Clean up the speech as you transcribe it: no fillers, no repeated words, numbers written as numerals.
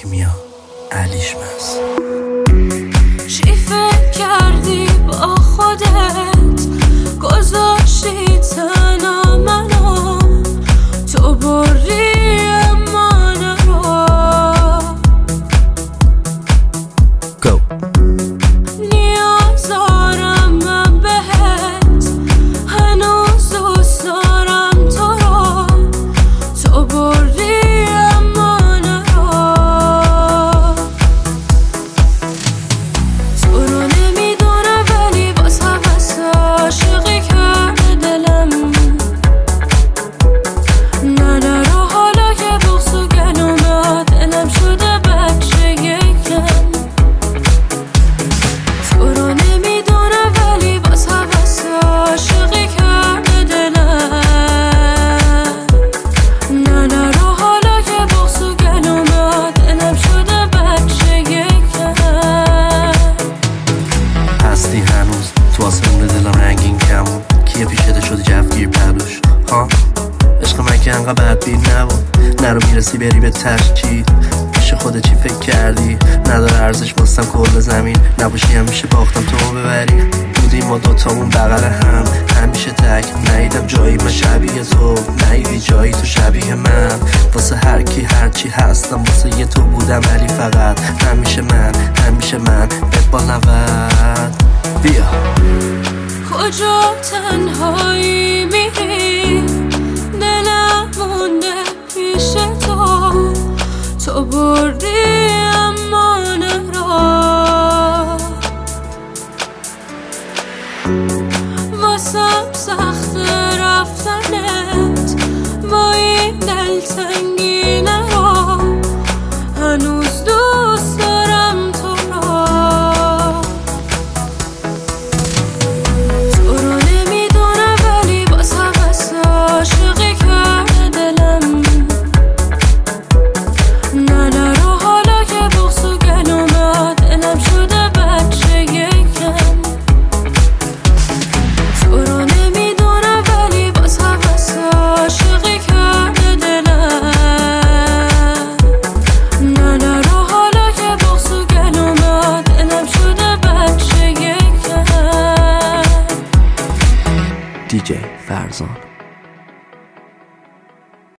کیمیا علیشمس. چی فکر کردی با خودت گذاشتی تنها منو، تو بری من رو Go. نیاز دارم من بهت، هنوز دوست دارم تو رو، تو بری من رو. تو رو نمیدونم ولی باز حوث عاشقی کرده دلم. نرو حالا که بغض و گلومت دلم شده بچه یکم. تو رو نمیدونم ولی باز حوث عاشقی کرده دلم. نرو حالا که بغض و گلومت دلم شده بچه یکم. هستی هنوز تو آسمون دلم رنگین کمون، کیه پیشته شده جفگیر پلوش ها. عشق من که انقدر بدبین نبود، نرو میرسی بری به تشکیل. پیش خودت چی فکر کردی؟ نداره ارزش واسم کل زمین، نباشی همیشه باختم تو ببری. بودیم ما دوتامون بغل هم همیشه تک، ندیدم جایی من شبیه تو، ندیدی جایی تو شبیه من. واسه هر کی هرچی هستم واسه یه تو بودم، ولی فقط همیشه من بهت با نود. بیا کجا تنهایی میری، دلم مونده پیش تو، تو بردی امان را. واسم سخت رفتنت با این دلتنگی نرو، هنوز دوست دارم تو را. تو رو نمیدونم ولی باز حوث عاشقی کرده دلم. نرو حالا که بغض و گلومت دلم شده بچه یکم. تو رو نمیدونم ولی باز حوث عاشقی کرده دلم. نرو حالا که بغض و گلومت دلم شده بچه یکم. DJ فرزان.